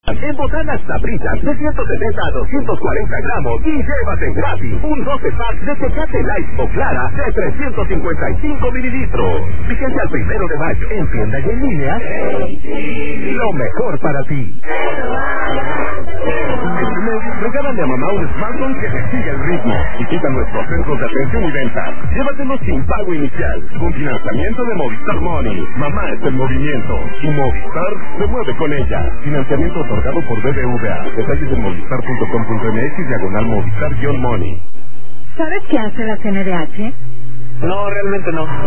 En botanas Sabritas de 170 a 240 gramos y llévate gratis un 12 pack de Tecate Light o Clara de 355 mililitros. Fíjense al 1 de mayo en tienda y en línea. Lo mejor para ti. Este mes, regálale a mamá un smartphone que te siga el ritmo. Visita nuestros centros de atención y venta. Llévatelo sin pago inicial, con financiamiento de Movistar Money. Mamá es el movimiento y Movistar se mueve con ella. Financiamiento otorgado por BBVA. Detalles en movistar.com.mx/Movistar-Money. ¿Sabes qué hace la CNDH? No, realmente no.